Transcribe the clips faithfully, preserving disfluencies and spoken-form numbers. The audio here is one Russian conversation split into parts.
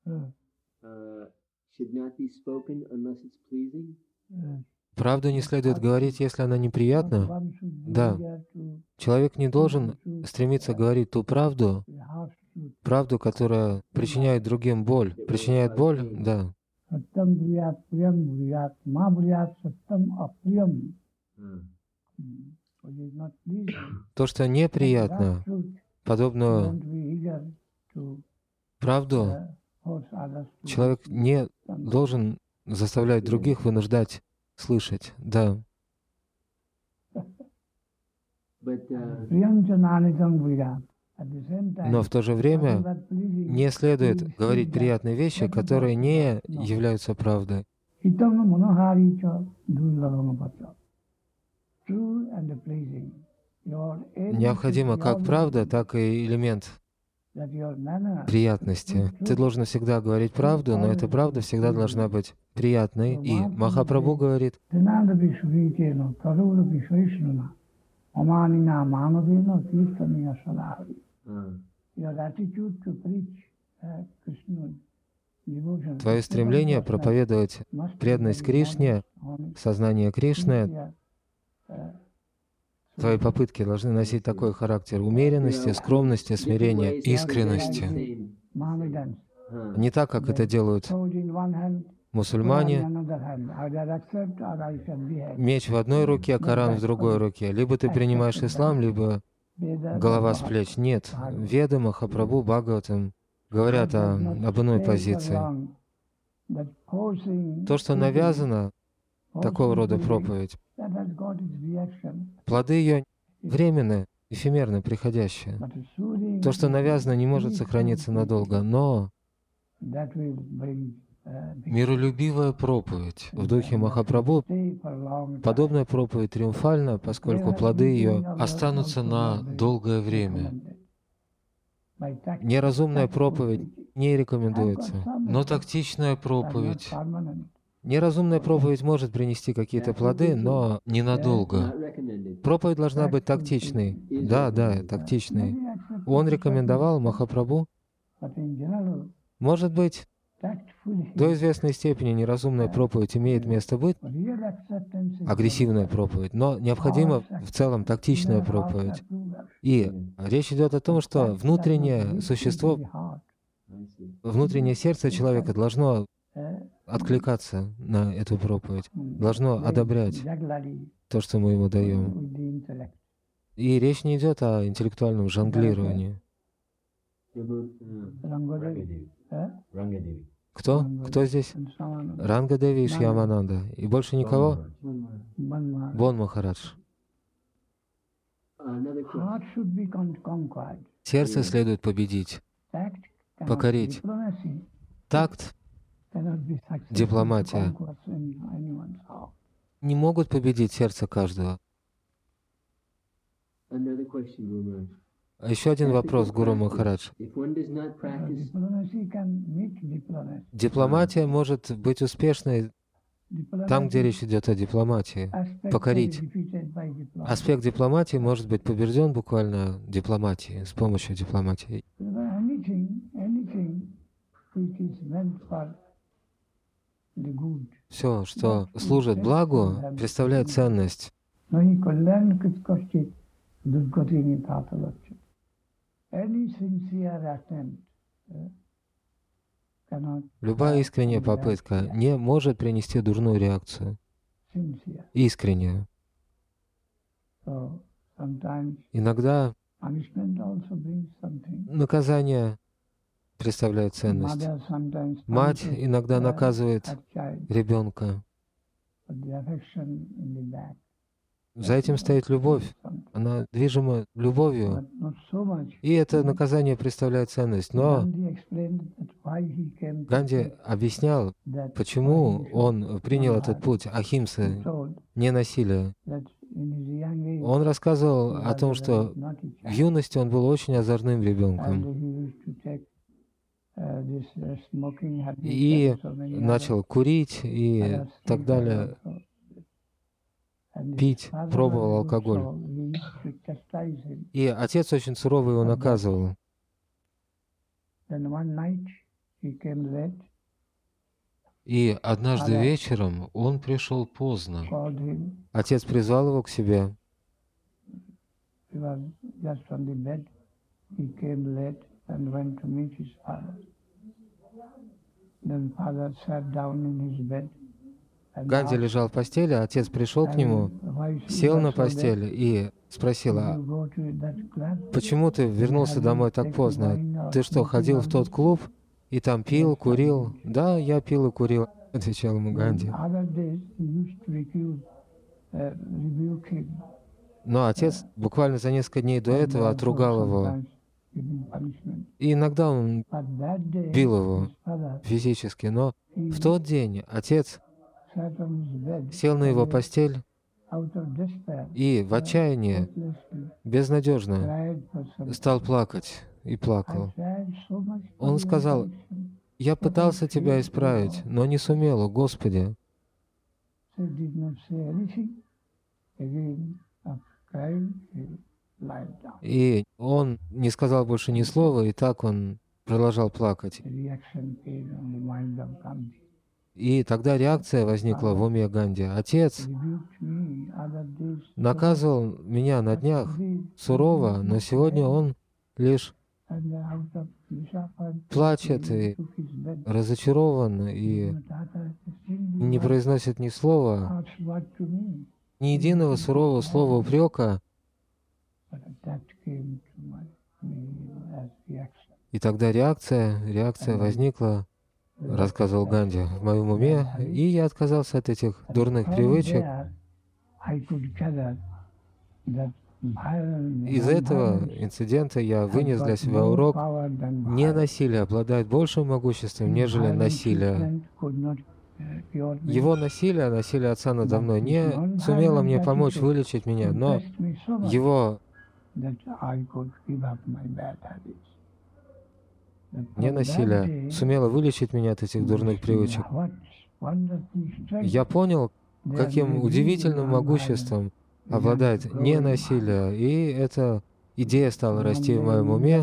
Правду не следует говорить, если она неприятна. Да. Человек не должен стремиться говорить ту правду, правду, которая причиняет другим боль. Причиняет боль? Да. То, что неприятно, подобную правду, человек не должен заставлять других вынуждать слышать. Да. Но в то же время не следует говорить приятные вещи, которые не являются правдой. Необходимо как правда, так и элемент приятности. Ты должен всегда говорить правду, но эта правда всегда должна быть приятной. И Махапрабху говорит, твое стремление проповедовать преданность Кришне, сознание Кришны, твои попытки должны носить такой характер умеренности, скромности, смирения, искренности. Не так, как это делают мусульмане. Меч в одной руке, Коран в другой руке. Либо ты принимаешь ислам, либо голова с плеч. Нет. Веды, Махапрабху, Бхагаватам говорят о, об иной позиции. То, что навязано, такого рода проповедь, плоды ее временные, эфемерно приходящие. То, что навязано, не может сохраниться надолго, но миролюбивая проповедь в духе Махапрабху, подобная проповедь триумфальна, поскольку плоды ее останутся на долгое время. Неразумная проповедь не рекомендуется, но тактичная проповедь. Неразумная проповедь может принести какие-то плоды, но ненадолго. Проповедь должна быть тактичной. Да, да, тактичной. Он рекомендовал Махапрабху. Может быть, до известной степени неразумная проповедь имеет место быть, агрессивная проповедь, но необходима в целом тактичная проповедь. И речь идет о том, что внутреннее существо, внутреннее сердце человека должно откликаться на эту проповедь, должно одобрять то, что мы ему даем. И речь не идет о интеллектуальном жонглировании. Кто? Кто здесь? Ранга-деви и Шьямананда. И больше никого? Бон Махарадж. Сердце следует победить, покорить. Такт, дипломатия не могут победить сердце каждого. Еще один вопрос, Гуру Махарадж. Дипломатия может быть успешной там, где речь идет о дипломатии. Покорить. Аспект дипломатии может быть побежден буквально дипломатией, с помощью дипломатии. Все, что служит благу, представляет ценность. Любая искренняя попытка не может принести дурную реакцию. Искреннюю. Иногда наказание представляет ценность. Мать иногда наказывает ребенка. За этим стоит любовь. Она движима любовью. И это наказание представляет ценность. Но Ганди объяснял, почему он принял этот путь ахимсы, не насилия. Он рассказывал о том, что в юности он был очень озорным ребенком. И начал курить и так далее. Пить, пробовал алкоголь. И отец очень сурово его наказывал. И однажды вечером он пришел поздно. Отец призвал его к себе. Ганди лежал в постели, а отец пришел к нему, сел на постель и спросил: а почему ты вернулся домой так поздно? Ты что, ходил в тот клуб и там пил, курил? Да, я пил и курил, отвечал ему Ганди. Но отец буквально за несколько дней до этого отругал его. И иногда он бил его физически, но в тот день отец сел на его постель и в отчаянии, безнадежно стал плакать и плакал. Он сказал: «Я пытался тебя исправить, но не сумел, о Господи». И он не сказал больше ни слова, и так он продолжал плакать. И тогда реакция возникла в уме Ганди. Отец наказывал меня на днях сурово, но сегодня он лишь плачет и разочарован, и не произносит ни слова, ни единого сурового слова упрека. И тогда реакция, реакция возникла, рассказывал Ганди, в моем уме, и я отказался от этих дурных привычек. Из этого инцидента я вынес для себя урок: не насилие обладает большим могуществом, нежели насилие. Его насилие, насилие отца надо мной, не сумело мне помочь вылечить меня, но его не насилие сумело вылечить меня от этих дурных привычек. Я понял, каким удивительным могуществом обладает не насилие, и эта идея стала расти в моем уме.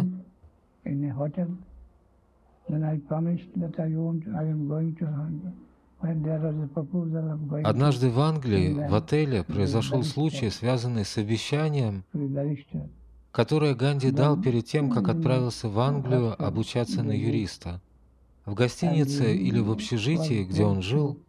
Однажды в Англии, в отеле, произошел случай, связанный с обещанием, которое Ганди дал перед тем, как отправился в Англию обучаться на юриста. В гостинице или в общежитии, где он жил,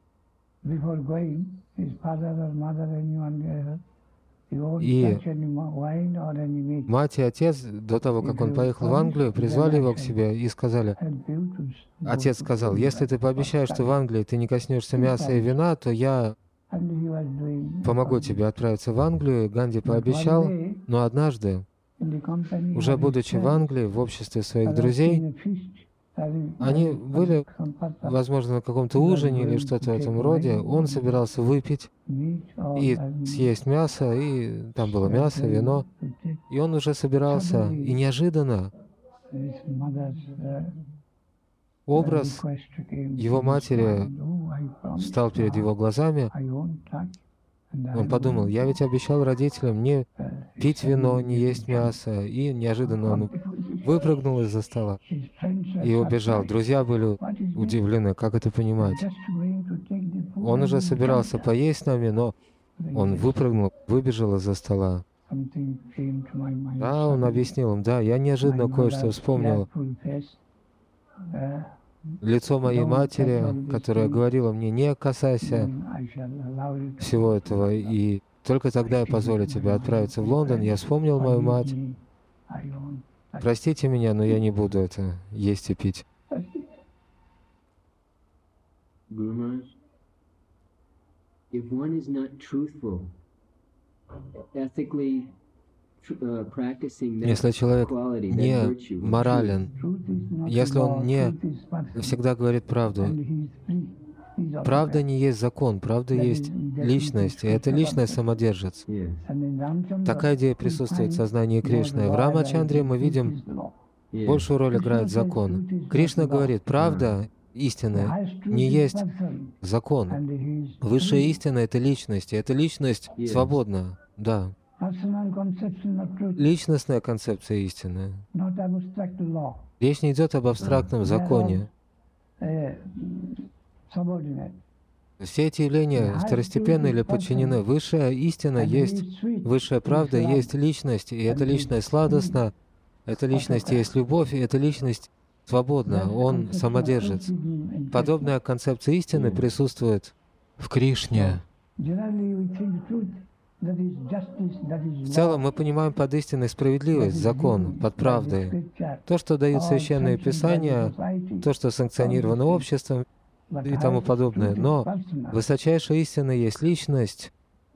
и мать и отец, до того, как он поехал в Англию, призвали его к себе и сказали, отец сказал: «Если ты пообещаешь, что в Англии ты не коснешься мяса и вина, то я помогу тебе отправиться в Англию». Ганди пообещал, но однажды, уже будучи в Англии, в обществе своих друзей, они были, возможно, на каком-то ужине или что-то в этом роде, он собирался выпить и съесть мясо, и там было мясо, вино, и он уже собирался, и неожиданно образ его матери встал перед его глазами. Он подумал: я ведь обещал родителям не пить вино, не есть мясо, и неожиданно он выпрыгнул из-за стола и убежал. Друзья были удивлены, как это понимать. Он уже собирался поесть с нами, но он выпрыгнул, выбежал из-за стола. Да, он объяснил им: да, я неожиданно кое-что вспомнил. Лицо моей матери, которая говорила мне: не касайся всего этого, и только тогда я позволю тебе отправиться в Лондон. Я вспомнил мою мать. Простите меня, но я не буду это есть и пить. Если человек не морален, если он не всегда говорит правду, правда не есть закон, правда есть личность, и эта личность самодержец. Такая идея присутствует в сознании Кришны. В Рамачандре мы видим, большую роль играет закон. Кришна говорит: правда, истина, не есть закон. Высшая истина — это личность, и эта личность свободна, да. Личностная концепция истины. Речь не идет об абстрактном законе. Все эти явления второстепенны или подчинены. Высшая истина есть, высшая правда есть личность, и эта личность сладостна, эта личность есть любовь, и эта личность свободна, он самодержец. Подобная концепция истины присутствует в Кришне. В целом мы понимаем под истиной справедливость, закон, под правдой. То, что дают священные писания, то, что санкционировано обществом и тому подобное. Но высочайшая истина есть личность.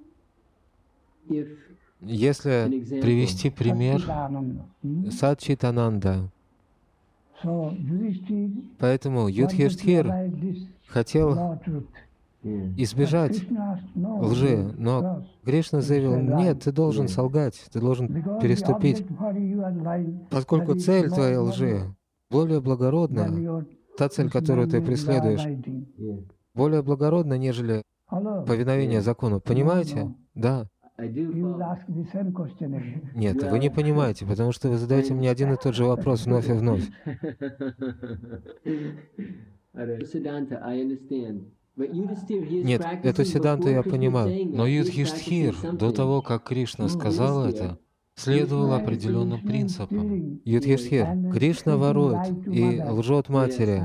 Если привести пример, Сатчитананда. Поэтому Юдхиштхир хотел избежать лжи, но Кришна заявил: нет, ты должен солгать, ты должен переступить, поскольку цель твоей лжи более благородна, та цель, которую ты преследуешь, более благородна, нежели повиновение закону. Понимаете? Да. Нет, вы не понимаете, потому что вы задаете мне один и тот же вопрос вновь и вновь. Нет, эту Сиддханту я понимаю, но Юдхиштхир, до того, как Кришна сказал это, следовал определенным принципам. Юдхиштхир, Кришна ворует и лжет матери.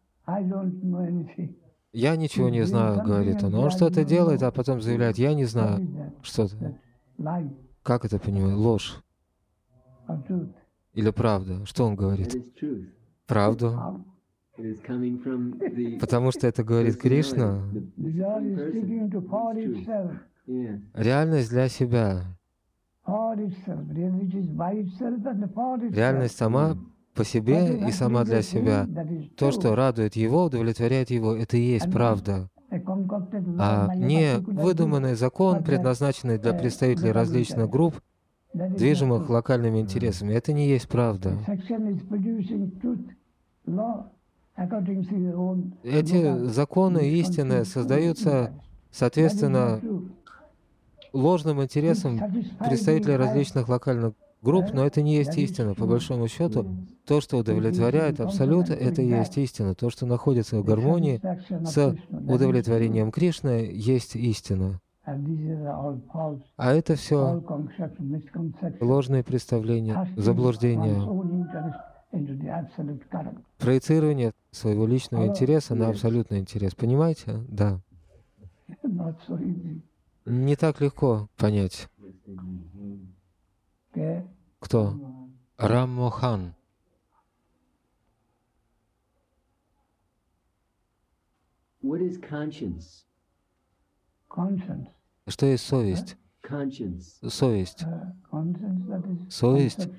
Я ничего не знаю, говорит он. Он что-то делает, а потом заявляет: я не знаю что-то. Как это понимать? Ложь или правда? Что он говорит? Правду. Потому что это говорит Кришна. Реальность для себя. Реальность сама по себе и сама для себя. То, что радует его, удовлетворяет его, это и есть правда. А не выдуманный закон, предназначенный для представителей различных групп, движимых локальными интересами, это не есть правда. Эти законы истины создаются, соответственно, ложным интересам представителей различных локальных групп, но это не есть истина. По большому счету, то, что удовлетворяет Абсолют, это и есть истина. То, что находится в гармонии с удовлетворением Кришны, есть истина. А это все ложные представления, заблуждения, проецирование своего личного интереса на абсолютный интерес. Понимаете? Да. Не так легко понять. Кто? Рам Мохан. Что есть совесть? Совесть. Совесть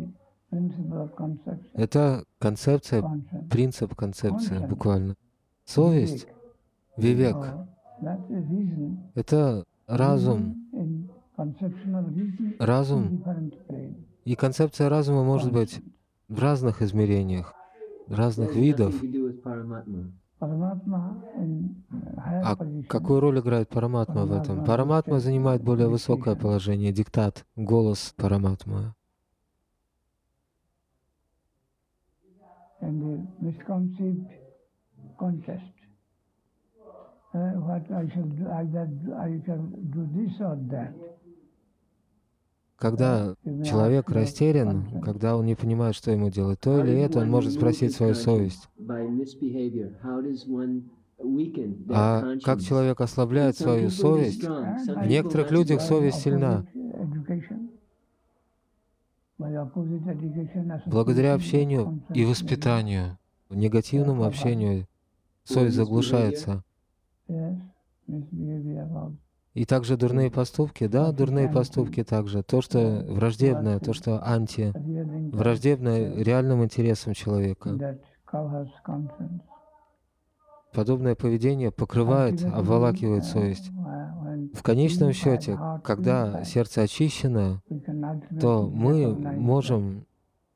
— это концепция, принцип концепции, буквально. Совесть, вивек — это разум. Разум. И концепция разума может быть в разных измерениях, разных видов. А какую роль играет Параматма в этом? Параматма занимает более высокое положение, диктат, голос Параматмы. Когда человек растерян, когда он не понимает, что ему делать, то или это, он может спросить свою совесть. А как человек ослабляет свою совесть? В некоторых людях совесть сильна. Благодаря общению и воспитанию, негативному общению, совесть заглушается. И также дурные поступки, да, дурные поступки также. То, что враждебное, то, что анти, враждебное реальным интересам человека. Подобное поведение покрывает, обволакивает совесть. В конечном счете, когда сердце очищено, то мы можем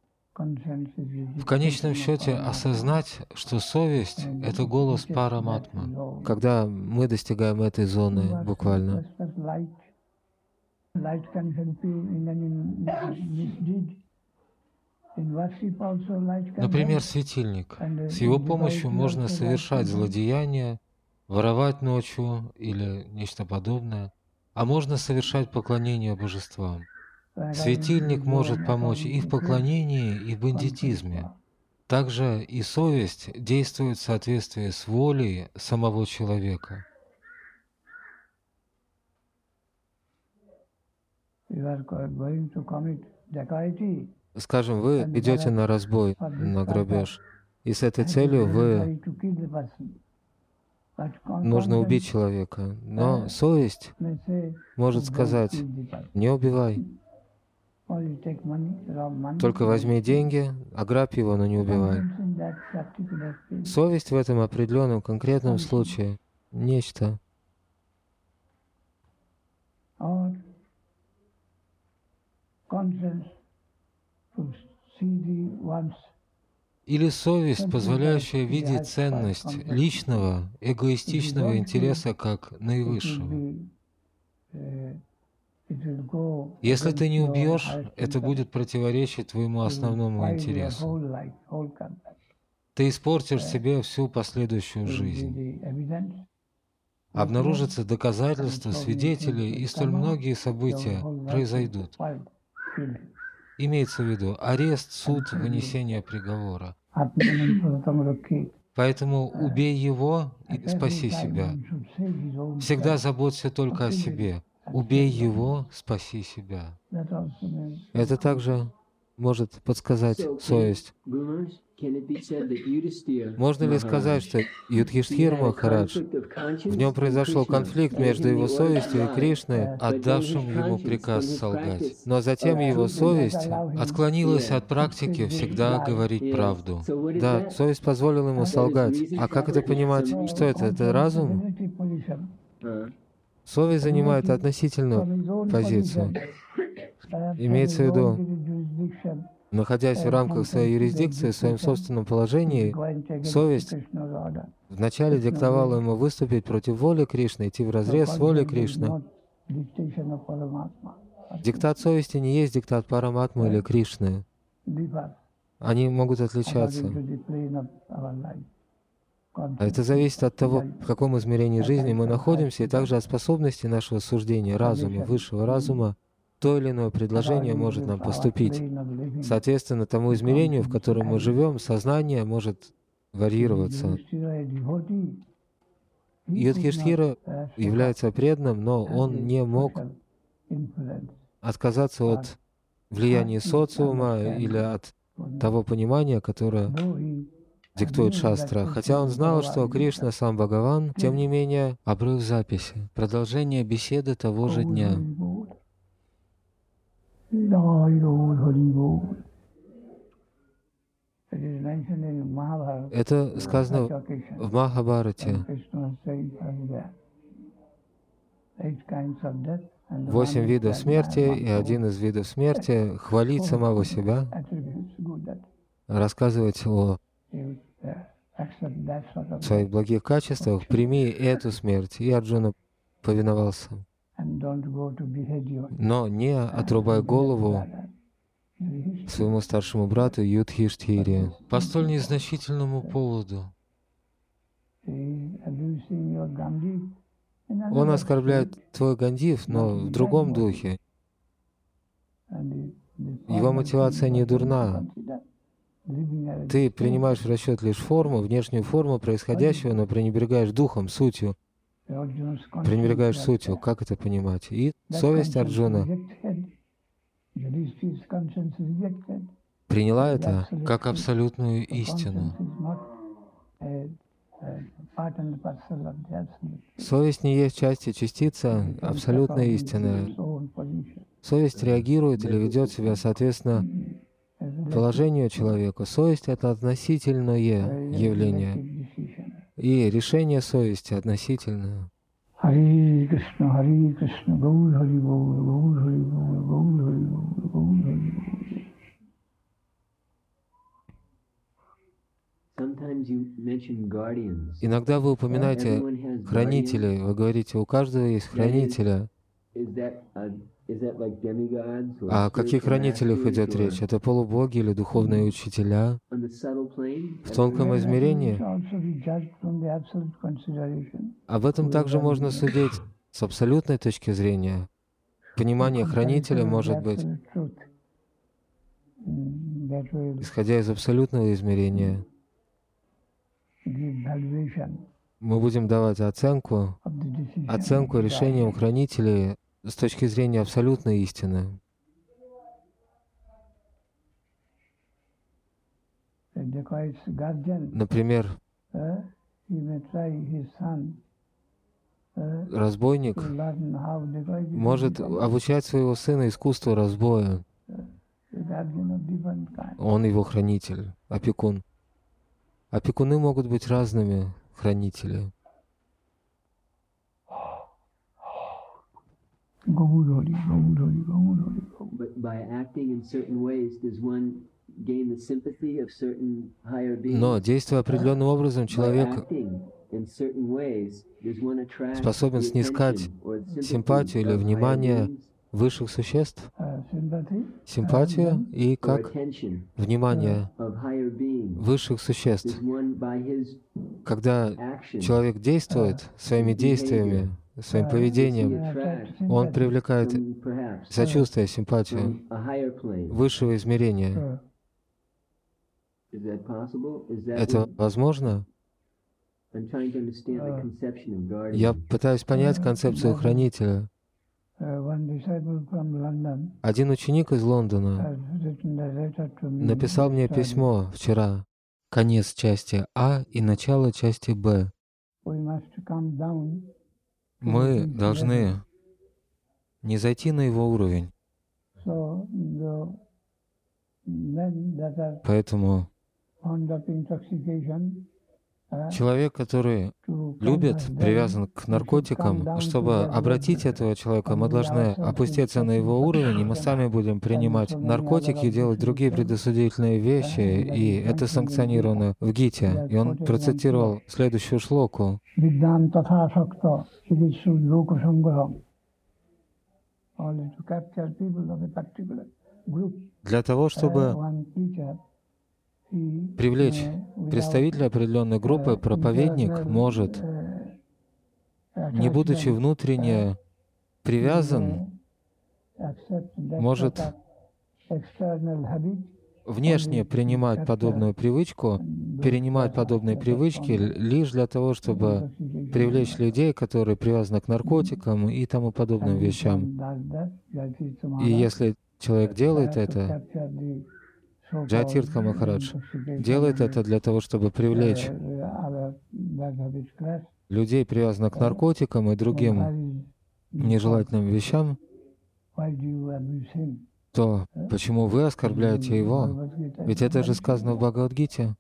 в конечном счете осознать, что совесть — это голос Параматмы, когда мы достигаем этой зоны буквально. Например, светильник. С его помощью можно совершать злодеяния, воровать ночью или нечто подобное, а можно совершать поклонение божествам. Светильник может помочь и в поклонении, и в бандитизме. Также и совесть действует в соответствии с волей самого человека. Скажем, вы идете на разбой, на грабеж, и с этой целью вы нужно убить человека. Но совесть может сказать: не убивай, только возьми деньги, ограбь его, но не убивай. Совесть в этом определенном конкретном случае — нечто. Или совесть, позволяющая видеть ценность личного, эгоистичного интереса как наивысшего. Если ты не убьешь, это будет противоречить твоему основному интересу. Ты испортишь себе всю последующую жизнь. Обнаружатся доказательства, свидетели, и столь многие события произойдут. Имеется в виду арест, суд, вынесение приговора. Поэтому убей его и спаси себя. Всегда заботься только о себе. Убей его, спаси себя. Это также может подсказать совесть. Можно ли сказать, что Юдхиштхира Махарадж, в нем произошел конфликт между его совестью и Кришной, отдавшим ему приказ солгать, но затем его совесть отклонилась от практики всегда говорить правду? Да, совесть позволила ему солгать. А как это понимать? Что это? Это разум? Совесть занимает относительную позицию. Имеется в виду, находясь в рамках своей юрисдикции, в своем собственном положении, совесть вначале диктовала ему выступить против воли Кришны, идти вразрез с волей Кришны. Диктат совести не есть диктат Параматмы или Кришны. Они могут отличаться. Это зависит от того, в каком измерении жизни мы находимся, и также от способности нашего суждения, разума, высшего разума. То или иное предложение может нам поступить. Соответственно, тому измерению, в котором мы живем, сознание может варьироваться. Юдхиштхира является преданным, но он не мог отказаться от влияния социума или от того понимания, которое диктует шастра. Хотя он знал, что Кришна сам Бхагаван, тем не менее, обрыв записи. Продолжение беседы того же дня. Это сказано в Махабхарате. Восемь видов смерти, и один из видов смерти — хвалить самого себя, рассказывать о своих благих качествах. Прими эту смерть. И Арджуна повиновался. Но не отрубай голову своему старшему брату Юдхиштхире по столь незначительному поводу. Он оскорбляет твой Гандив, но в другом духе. Его мотивация не дурна. Ты принимаешь в расчет лишь форму, внешнюю форму происходящего, но пренебрегаешь духом, сутью. Пренебрегаешь сутью. Как это понимать? И совесть Арджуна приняла это как абсолютную истину. Совесть не есть часть и частица абсолютной истины. Совесть реагирует или ведет себя соответственно положению человека. Совесть — это относительное явление, и решение совести относительное. Хари Кришна, Хари Кришна, Гаур Хари Гаур, Гаур Хари Гаур, Гаур Хари Гаур, Гаур Хари Гаур. Иногда вы упоминаете хранителей, вы говорите, у каждого есть хранителя. О каких хранителях идет речь? Это полубоги или духовные учителя? В тонком измерении? Об этом также можно судить с абсолютной точки зрения. Понимание хранителя может быть, исходя из абсолютного измерения. Мы будем давать оценку, оценку решениям хранителей с точки зрения абсолютной истины. Например, разбойник может обучать своего сына искусству разбоя. Он его хранитель, опекун. Опекуны могут быть разными, хранители. Но, действуя определенным образом, человек способен снискать симпатию или внимание высших существ, симпатию и как внимание высших существ. Когда человек действует своими действиями, своим поведением, он привлекает сочувствие, симпатию высшего измерения. Это возможно? Я пытаюсь понять концепцию хранителя. Один ученик из Лондона написал мне письмо вчера, конец части А и начало части Б. Мы должны не зайти на его уровень. Поэтому человек, который любит, привязан к наркотикам, чтобы обратить этого человека, мы должны опуститься на его уровень, и мы сами будем принимать наркотики, делать другие предосудительные вещи, и это санкционировано в Гите. И он процитировал следующую шлоку. Для того, чтобы привлечь представителя определенной группы, проповедник может, не будучи внутренне привязан, может внешне принимать подобную привычку, перенимать подобные привычки лишь для того, чтобы привлечь людей, которые привязаны к наркотикам и тому подобным вещам. И если человек делает это, Джайатиртха Махарадж делает это для того, чтобы привлечь людей, привязанных к наркотикам и другим нежелательным вещам, то почему вы оскорбляете его? Ведь это же сказано в Бхагавад-гите.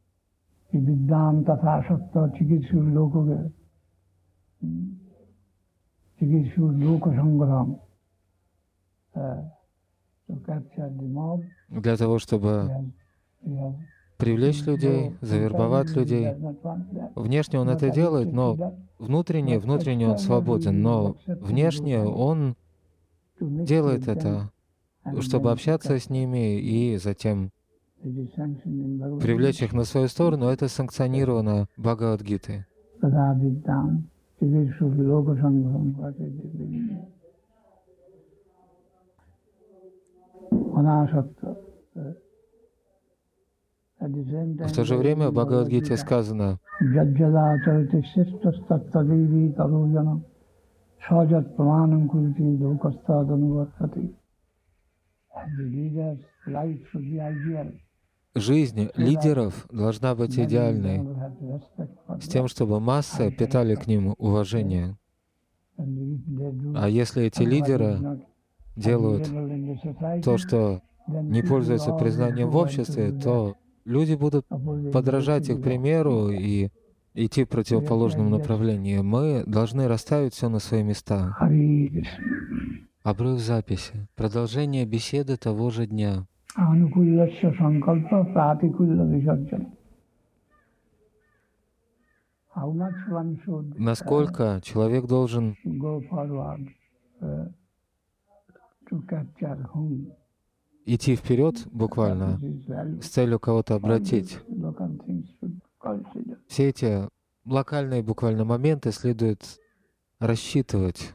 Для того, чтобы привлечь людей, завербовать людей. Внешне он это делает, но внутренне, внутренне он свободен, но внешне он делает это, чтобы общаться с ними и затем привлечь их на свою сторону. Это санкционировано Бхагавад-гитой. В то же время в Бхагавад-гите сказано: жизнь лидеров должна быть идеальной, с тем, чтобы массы питали к ним уважение. А если эти лидеры делают то, что не пользуется признанием в обществе, то люди будут подражать их примеру и идти в противоположном направлении. Мы должны расставить все на свои места. Обрыв записи. Продолжение беседы того же дня. Насколько человек должен идти вперед буквально с целью кого-то обратить. Все эти локальные буквально моменты следует рассчитывать.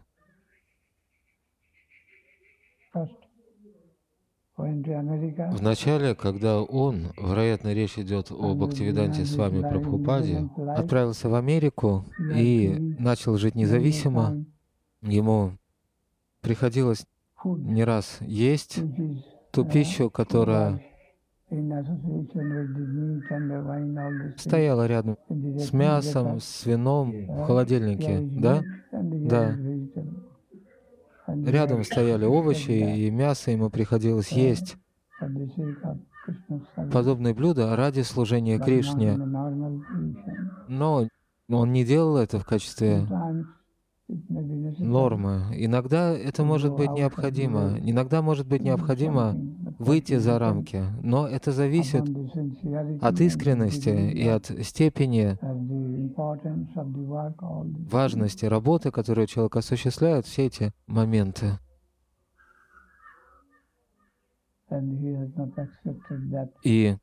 Вначале, когда он, вероятно, речь идет о Бхактивиданте Свами Прабхупаде, отправился в Америку и начал жить независимо, ему приходилось не раз есть ту пищу, которая стояла рядом с мясом, с вином в холодильнике, да? Да. Рядом стояли овощи и мясо, ему приходилось есть подобные блюда ради служения Кришне. Но он не делал это в качестве нормы. Иногда это может быть необходимо. Иногда может быть необходимо выйти за рамки. Но это зависит от искренности и от степени важности работы, которую человек осуществляет, все эти моменты. И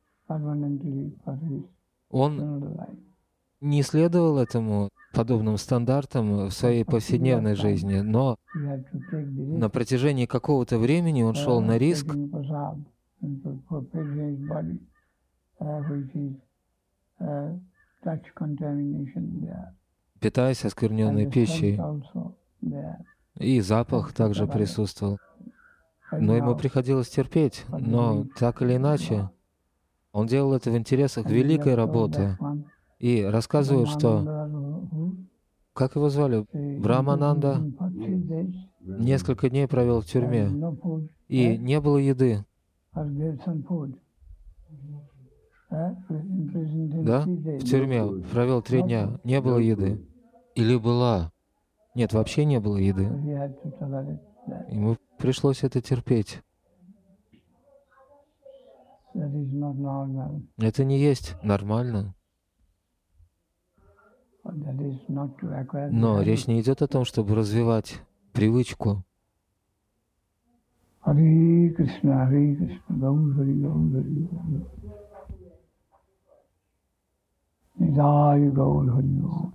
он не следовал этому подобным стандартам в своей повседневной жизни, но на протяжении какого-то времени он шел на риск питаясь оскверненной пищей. И запах также присутствовал. Но ему приходилось терпеть. Но так или иначе, он делал это в интересах великой работы. И рассказывают, что, как его звали, Брахмананда, несколько дней провел в тюрьме, и не было еды. Да? В тюрьме провел три дня, не было еды. Или была? Нет, вообще не было еды. Ему пришлось это терпеть. Это не есть нормально. Но речь не идет о том, чтобы развивать привычку. Харе Кришна, Харе Кришна, Гаур Хари, Гаур Хари, Нидай Гаур Хари, Гаур.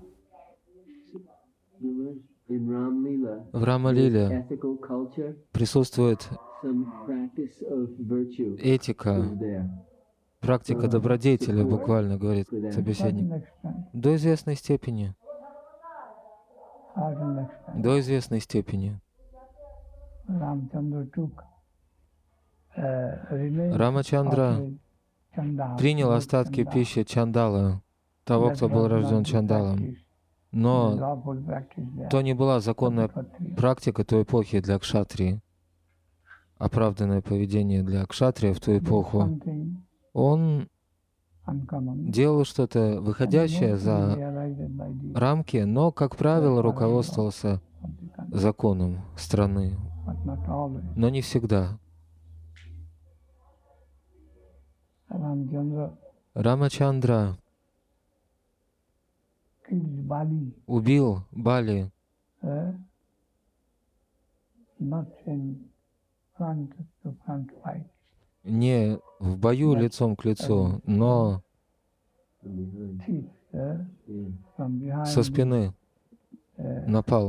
В Рама-лиле присутствует этика, практика добродетели, буквально, говорит собеседник, до известной степени. До известной степени. Рамачандра принял остатки пищи Чандала, того, кто был рожден Чандалом. Но то не была законная практика той эпохи для кшатрии, оправданное поведение для кшатрия в ту эпоху. Он делал что-то выходящее за рамки, но, как правило, руководствовался законом страны, но не всегда. Рамачандра убил Бали не в бою лицом к лицу, но со спины напал.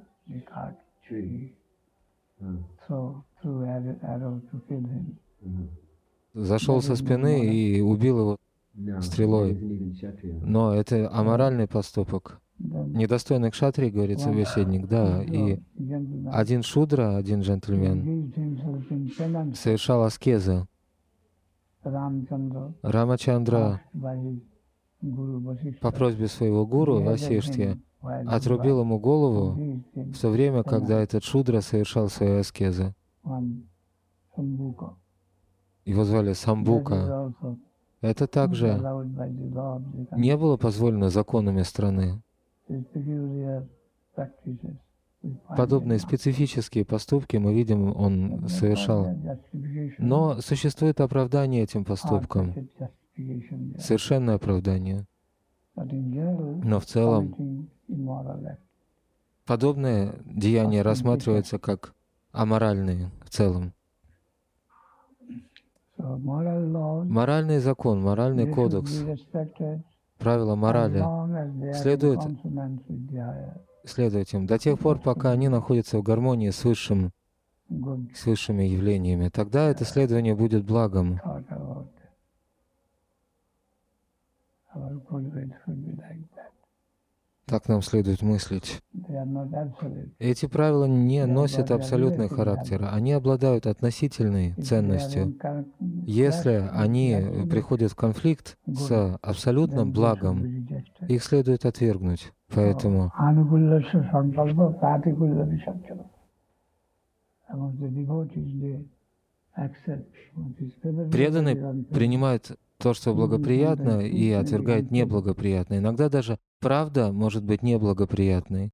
Зашел со спины и убил его стрелой. Но это аморальный поступок. Недостойный кшатрии, говорит собеседник, да. И один шудра, один джентльмен, совершал аскезы. Рамачандра по просьбе своего гуру Васиштхи отрубил ему голову в то время, когда этот шудра совершал свои аскезы. Его звали Самбука. Это также не было позволено законами страны. Подобные специфические поступки мы видим, он совершал. Но существует оправдание этим поступкам, совершенное оправдание. Но в целом подобное деяние рассматривается как аморальные в целом. Моральный закон, моральный кодекс, правила морали следует следовать им до тех пор, пока они находятся в гармонии с высшим, с высшими явлениями. Тогда это следование будет благом. Так нам следует мыслить. Эти правила не носят абсолютный характер, они обладают относительной ценностью. Если они приходят в конфликт с абсолютным благом, их следует отвергнуть. Поэтому преданный принимает то, что благоприятно, и отвергает неблагоприятное. Иногда даже правда может быть неблагоприятной.